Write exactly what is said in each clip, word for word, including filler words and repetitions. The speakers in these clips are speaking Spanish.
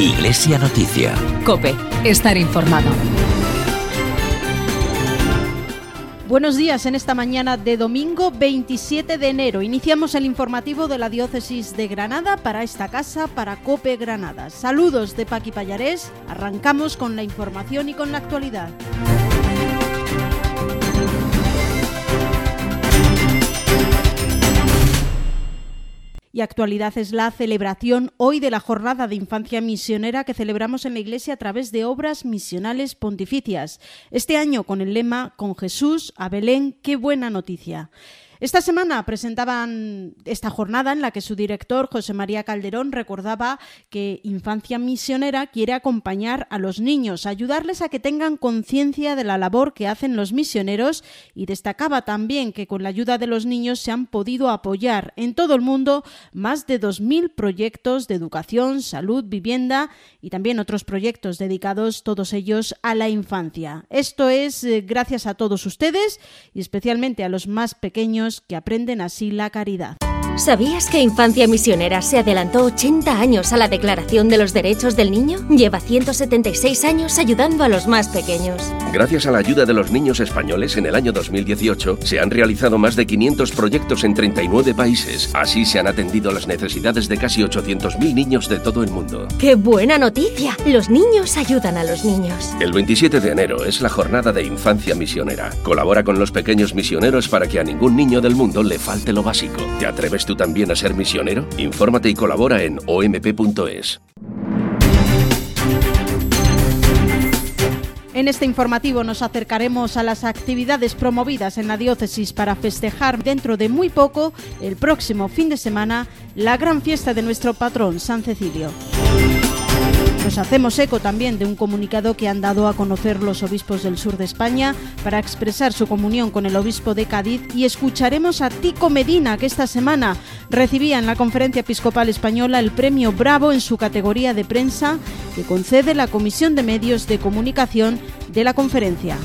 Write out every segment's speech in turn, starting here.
Iglesia Noticia. COPE. Estar informado. Buenos días en esta mañana de domingo veintisiete de enero. Iniciamos el informativo de la Diócesis de Granada para esta casa, para COPE Granada. Saludos de Paqui Pallarés. Arrancamos con la información y con la actualidad. Y actualidad es la celebración hoy de la Jornada de Infancia Misionera que celebramos en la Iglesia a través de obras misionales pontificias. Este año con el lema «Con Jesús a Belén, qué buena noticia». Esta semana presentaban esta jornada en la que su director, José María Calderón, recordaba que Infancia Misionera quiere acompañar a los niños, ayudarles a que tengan conciencia de la labor que hacen los misioneros, y destacaba también que con la ayuda de los niños se han podido apoyar en todo el mundo más de dos mil proyectos de educación, salud, vivienda y también otros proyectos dedicados, todos ellos, a la infancia. Esto es eh, gracias a todos ustedes y especialmente a los más pequeños que aprenden así la caridad. ¿Sabías que Infancia Misionera se adelantó ochenta años a la Declaración de los Derechos del Niño? Lleva ciento setenta y seis años ayudando a los más pequeños. Gracias a la ayuda de los niños españoles, en el año dos mil dieciocho se han realizado más de quinientos proyectos en treinta y nueve países. Así se han atendido las necesidades de casi ochocientos mil niños de todo el mundo. ¡Qué buena noticia! Los niños ayudan a los niños. El veintisiete de enero es la jornada de Infancia Misionera. Colabora con los pequeños misioneros para que a ningún niño del mundo le falte lo básico. ¿Te atreves tú también a ser misionero? Infórmate y colabora en o m p punto es. En este informativo nos acercaremos a las actividades promovidas en la diócesis para festejar dentro de muy poco, el próximo fin de semana, la gran fiesta de nuestro patrón, San Cecilio. Nos hacemos eco también de un comunicado que han dado a conocer los obispos del sur de España para expresar su comunión con el obispo de Cádiz, y escucharemos a Tico Medina, que esta semana recibía en la Conferencia Episcopal Española el premio Bravo en su categoría de prensa que concede la Comisión de Medios de Comunicación de la conferencia.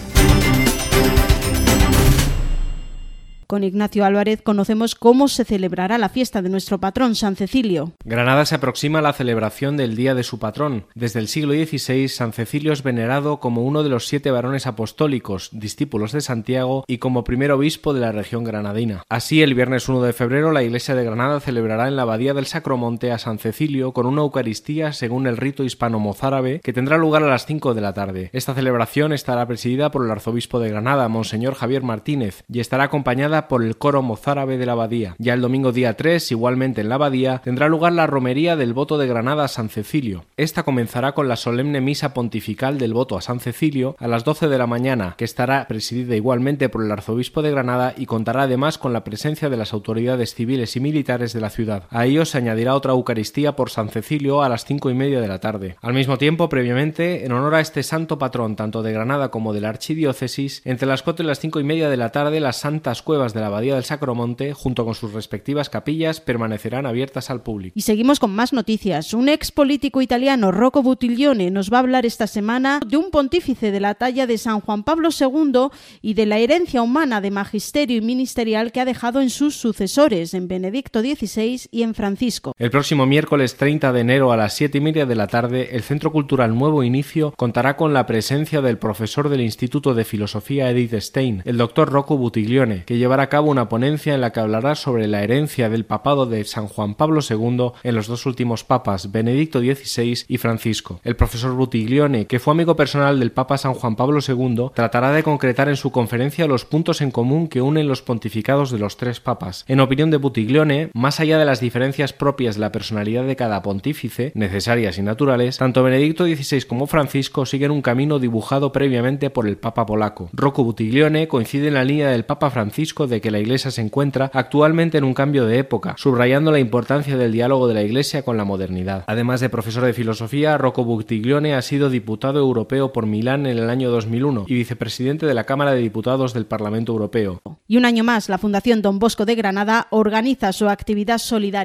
Con Ignacio Álvarez conocemos cómo se celebrará la fiesta de nuestro patrón, San Cecilio. Granada se aproxima a la celebración del día de su patrón. Desde el siglo dieciséis, San Cecilio es venerado como uno de los siete varones apostólicos, discípulos de Santiago, y como primer obispo de la región granadina. Así, el viernes uno de febrero, la Iglesia de Granada celebrará en la Abadía del Sacromonte a San Cecilio con una Eucaristía según el rito hispano-mozárabe que tendrá lugar a las cinco de la tarde. Esta celebración estará presidida por el arzobispo de Granada, Monseñor Javier Martínez, y estará acompañada por el coro mozárabe de la abadía. Ya el domingo día tres, igualmente en la abadía, tendrá lugar la romería del voto de Granada a San Cecilio. Esta comenzará con la solemne misa pontifical del voto a San Cecilio a las doce de la mañana, que estará presidida igualmente por el arzobispo de Granada y contará además con la presencia de las autoridades civiles y militares de la ciudad. A ello se añadirá otra Eucaristía por San Cecilio a las cinco y media de la tarde. Al mismo tiempo, previamente, en honor a este santo patrón tanto de Granada como de la archidiócesis, entre las cuatro y las cinco y media de la tarde, las santas cuevas de la Abadía del Sacromonte, junto con sus respectivas capillas, permanecerán abiertas al público. Y seguimos con más noticias. Un ex político italiano, Rocco Buttiglione, nos va a hablar esta semana de un pontífice de la talla de San Juan Pablo segundo y de la herencia humana de magisterio y ministerial que ha dejado en sus sucesores, en Benedicto dieciséis y en Francisco. El próximo miércoles treinta de enero a las siete y media de la tarde, el Centro Cultural Nuevo Inicio contará con la presencia del profesor del Instituto de Filosofía Edith Stein, el doctor Rocco Buttiglione, que llevará a cabo una ponencia en la que hablará sobre la herencia del papado de San Juan Pablo segundo en los dos últimos papas, Benedicto dieciséis y Francisco. El profesor Buttiglione, que fue amigo personal del Papa San Juan Pablo segundo, tratará de concretar en su conferencia los puntos en común que unen los pontificados de los tres papas. En opinión de Buttiglione, más allá de las diferencias propias de la personalidad de cada pontífice, necesarias y naturales, tanto Benedicto dieciséis como Francisco siguen un camino dibujado previamente por el Papa polaco. Rocco Buttiglione coincide en la línea del Papa Francisco de que la Iglesia se encuentra actualmente en un cambio de época, subrayando la importancia del diálogo de la Iglesia con la modernidad. Además de profesor de filosofía, Rocco Buttiglione ha sido diputado europeo por Milán en el año dos mil uno y vicepresidente de la Cámara de Diputados del Parlamento Europeo. Y un año más, la Fundación Don Bosco de Granada organiza su actividad solidaria.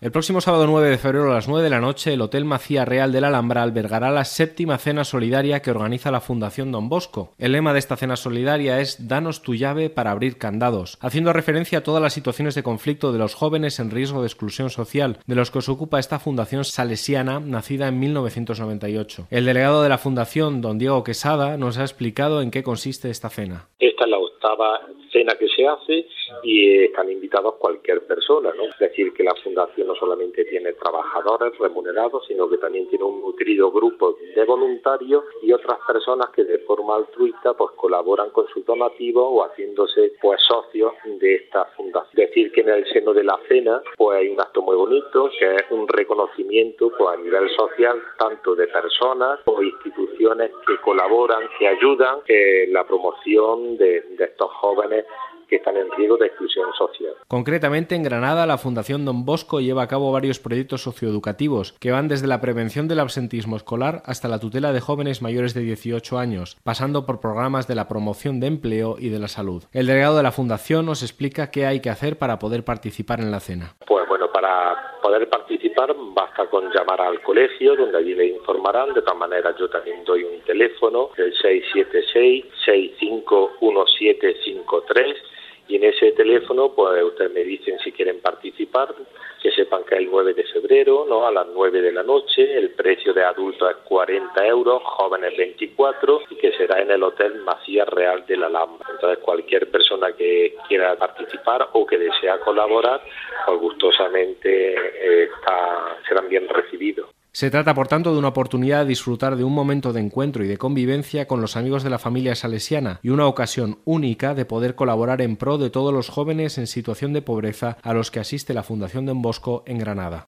El próximo sábado nueve de febrero a las nueve de la noche, el Hotel Macía Real de la Alhambra albergará la séptima cena solidaria que organiza la Fundación Don Bosco. El lema de esta cena solidaria es «Danos tu llave para abrir candados», haciendo referencia a todas las situaciones de conflicto de los jóvenes en riesgo de exclusión social, de los que se ocupa esta fundación salesiana, nacida en mil novecientos noventa y ocho. El delegado de la fundación, don Diego Quesada, nos ha explicado en qué consiste esta cena. Esta es la octava cena que se hace y están invitados cualquier persona, ¿no? Es decir, que la fundación no solamente tiene trabajadores remunerados, sino que también tiene un nutrido grupo de voluntarios y otras personas que de forma altruista pues colaboran con sus donativos o haciéndose pues socios de esta fundación. Es decir, que en el seno de la cena pues hay un acto muy bonito que es un reconocimiento pues a nivel social tanto de personas o instituciones que colaboran, que ayudan en la promoción de, de estos jóvenes que están en riesgo de exclusión social. Concretamente, en Granada, la Fundación Don Bosco lleva a cabo varios proyectos socioeducativos que van desde la prevención del absentismo escolar hasta la tutela de jóvenes mayores de dieciocho años, pasando por programas de la promoción de empleo y de la salud. El delegado de la Fundación nos explica qué hay que hacer para poder participar en la cena. Pues bueno, para poder participar basta con llamar al colegio, donde allí le informarán. De todas maneras, yo también doy un teléfono, el seis siete seis, seis cinco uno siete cinco tres. Y en ese teléfono, pues ustedes me dicen si quieren participar, que sepan que es el nueve de febrero, ¿no? A las nueve de la noche, el precio de adultos es cuarenta euros, jóvenes veinticuatro, y que será en el Hotel Macía Real de la Alhambra. Entonces, cualquier persona que quiera participar o que desea colaborar, pues gustosamente eh, está, serán bien recibidos. Se trata, por tanto, de una oportunidad de disfrutar de un momento de encuentro y de convivencia con los amigos de la familia salesiana y una ocasión única de poder colaborar en pro de todos los jóvenes en situación de pobreza a los que asiste la Fundación Don Bosco en Granada.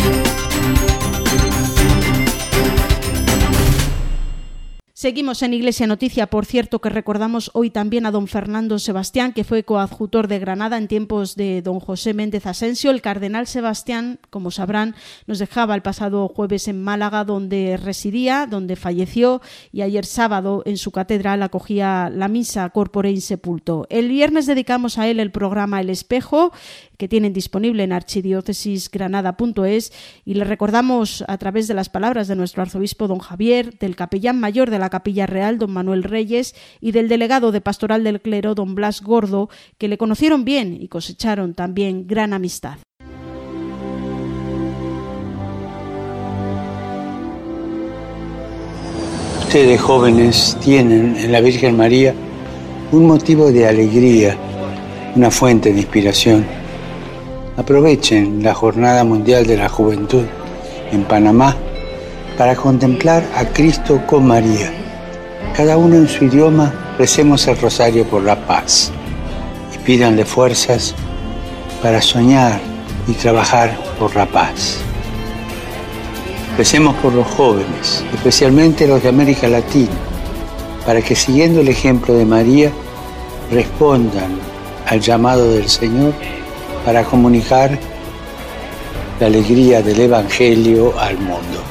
Seguimos en Iglesia Noticia, por cierto, que recordamos hoy también a don Fernando Sebastián, que fue coadjutor de Granada en tiempos de don José Méndez Asensio. El cardenal Sebastián, como sabrán, nos dejaba el pasado jueves en Málaga, donde residía, donde falleció, y ayer sábado en su catedral acogía la misa Corpore Insepulto. El viernes dedicamos a él el programa El Espejo, que tienen disponible en archidiócesisgranada punto es, y le recordamos a través de las palabras de nuestro arzobispo don Javier, del capellán mayor de la Capilla Real don Manuel Reyes y del delegado de Pastoral del Clero don Blas Gordo, que le conocieron bien y cosecharon también gran amistad. Ustedes jóvenes tienen en la Virgen María un motivo de alegría, una fuente de inspiración. Aprovechen la Jornada Mundial de la Juventud en Panamá para contemplar a Cristo con María. Cada uno en su idioma recemos el rosario por la paz y pídanle fuerzas para soñar y trabajar por la paz. Recemos por los jóvenes, especialmente los de América Latina, para que siguiendo el ejemplo de María respondan al llamado del Señor para comunicar la alegría del Evangelio al mundo.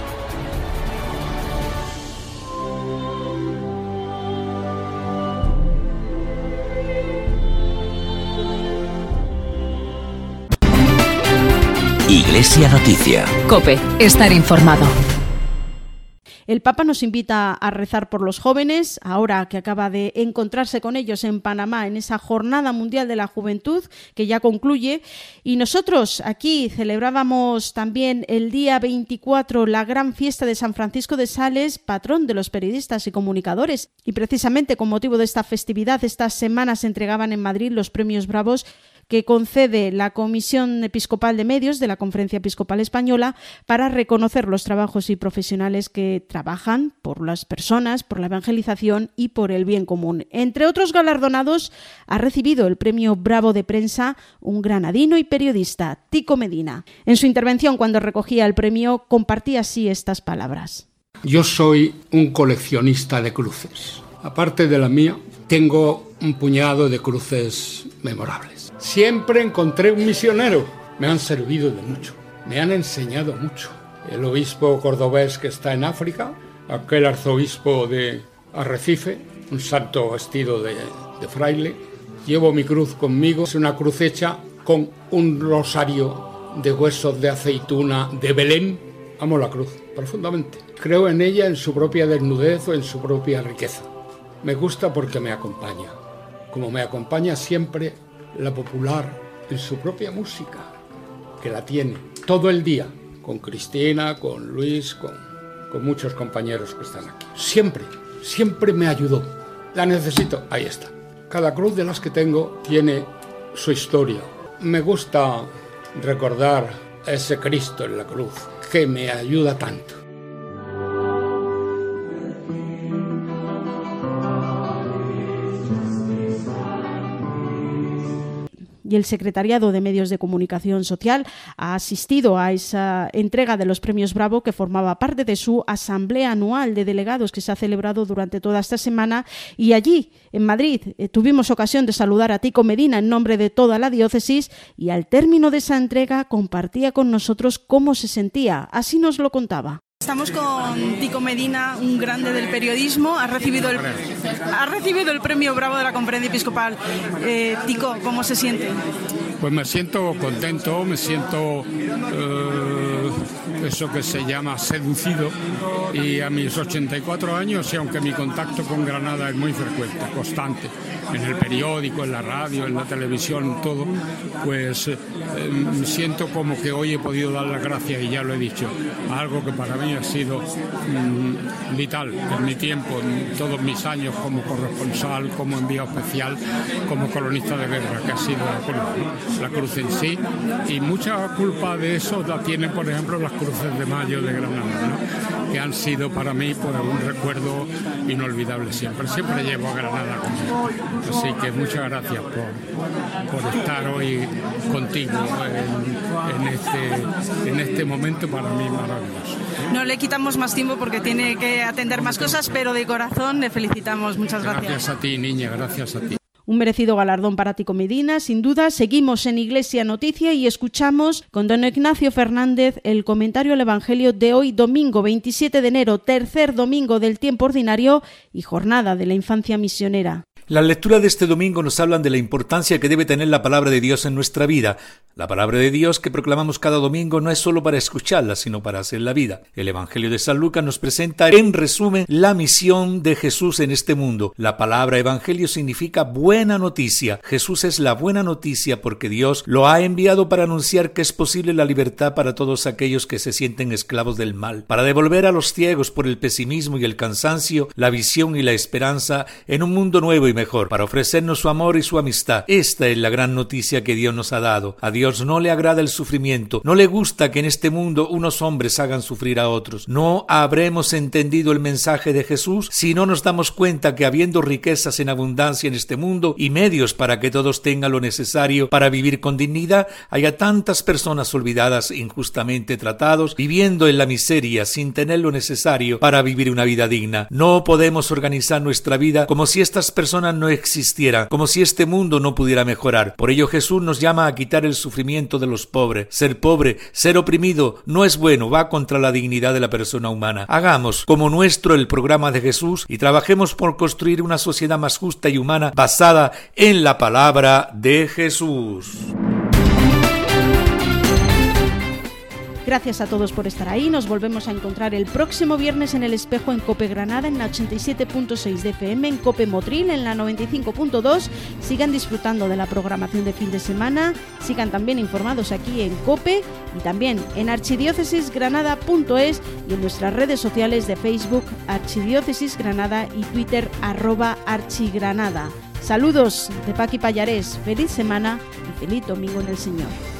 Iglesia Noticia. COPE. Estar informado. El Papa nos invita a rezar por los jóvenes, ahora que acaba de encontrarse con ellos en Panamá, en esa Jornada Mundial de la Juventud, que ya concluye. Y nosotros aquí celebrábamos también el día veinticuatro la gran fiesta de San Francisco de Sales, patrón de los periodistas y comunicadores. Y precisamente con motivo de esta festividad, estas semanas se entregaban en Madrid los premios Bravos que concede la Comisión Episcopal de Medios de la Conferencia Episcopal Española para reconocer los trabajos y profesionales que trabajan por las personas, por la evangelización y por el bien común. Entre otros galardonados ha recibido el premio Bravo de Prensa un granadino y periodista, Tico Medina. En su intervención cuando recogía el premio compartía así estas palabras. Yo soy un coleccionista de cruces. Aparte de la mía, tengo un puñado de cruces memorables. Siempre encontré un misionero. Me han servido de mucho. Me han enseñado mucho. El obispo cordobés que está en África, aquel arzobispo de Arrecife, un santo vestido de, de fraile. Llevo mi cruz conmigo. Es una cruz hecha con un rosario de huesos de aceituna de Belén, amo la cruz profundamente. Creo en ella en su propia desnudez o en su propia riqueza. Me gusta porque me acompaña, como me acompaña siempre la popular en su propia música, que la tiene todo el día, con Cristina, con Luis, con, con muchos compañeros que están aquí. Siempre, siempre me ayudó. La necesito, ahí está. Cada cruz de las que tengo tiene su historia. Me gusta recordar a ese Cristo en la cruz, que me ayuda tanto. Y el Secretariado de Medios de Comunicación Social ha asistido a esa entrega de los premios Bravo, que formaba parte de su asamblea anual de delegados que se ha celebrado durante toda esta semana. Y allí, en Madrid, eh, tuvimos ocasión de saludar a Tico Medina en nombre de toda la diócesis, y al término de esa entrega compartía con nosotros cómo se sentía. Así nos lo contaba. Estamos con Tico Medina, un grande del periodismo. Ha recibido el, ha recibido el premio Bravo de la Conferencia Episcopal. Eh, Tico, ¿cómo se siente? Pues me siento contento, me siento eh, eso que se llama seducido, y a mis ochenta y cuatro años, y aunque mi contacto con Granada es muy frecuente, constante, en el periódico, en la radio, en la televisión, todo, pues eh, me siento como que hoy he podido dar las gracias, y ya lo he dicho, a algo que para mí ha sido mmm, vital en mi tiempo, en todos mis años como corresponsal, como enviado especial, como colonista de guerra, que ha sido la cruz, ¿no? La cruz en sí, y mucha culpa de eso la tienen, por ejemplo, las cruces de mayo de Granada, ¿no? Que han sido para mí pues, un recuerdo inolvidable siempre. Siempre llevo a Granada conmigo. Así que muchas gracias por, por estar hoy contigo en, en, este, en este momento para mí maravilloso. No le quitamos más tiempo porque tiene que atender más cosas, pero de corazón le felicitamos. Muchas gracias. Gracias a ti, niña, gracias a ti. Un merecido galardón para Tico Medina, sin duda. Seguimos en Iglesia Noticia y escuchamos con don Ignacio Fernández el comentario al Evangelio de hoy, domingo veintisiete de enero, tercer domingo del tiempo ordinario y jornada de la infancia misionera. Las lecturas de este domingo nos hablan de la importancia que debe tener la palabra de Dios en nuestra vida. La palabra de Dios que proclamamos cada domingo no es solo para escucharla, sino para hacerla vida. El Evangelio de San Lucas nos presenta, en resumen, la misión de Jesús en este mundo. La palabra Evangelio significa buena noticia. Jesús es la buena noticia porque Dios lo ha enviado para anunciar que es posible la libertad para todos aquellos que se sienten esclavos del mal, para devolver a los ciegos por el pesimismo y el cansancio la visión y la esperanza en un mundo nuevo y mejor, para ofrecernos su amor y su amistad. Esta es la gran noticia que Dios nos ha dado. A Dios no le agrada el sufrimiento, no le gusta que en este mundo unos hombres hagan sufrir a otros. No habremos entendido el mensaje de Jesús si no nos damos cuenta que habiendo riquezas en abundancia en este mundo y medios para que todos tengan lo necesario para vivir con dignidad, haya tantas personas olvidadas, injustamente tratados, viviendo en la miseria sin tener lo necesario para vivir una vida digna. No podemos organizar nuestra vida como si estas personas no existieran, como si este mundo no pudiera mejorar. Por ello Jesús nos llama a quitar el sufrimiento de los pobres. Ser pobre, ser oprimido, no es bueno, va contra la dignidad de la persona humana. Hagamos como nuestro el programa de Jesús y trabajemos por construir una sociedad más justa y humana basada en la palabra de Jesús. Gracias a todos por estar ahí. Nos volvemos a encontrar el próximo viernes en El Espejo en COPE Granada, en la ochenta y siete punto seis de F M, en COPE Motril, en la noventa y cinco punto dos. Sigan disfrutando de la programación de fin de semana. Sigan también informados aquí en COPE y también en archidiócesis granada punto es y en nuestras redes sociales de Facebook, Archidiócesis Granada, y Twitter, arroba archigranada. Saludos de Paqui Pallarés. Feliz semana y feliz domingo en el Señor.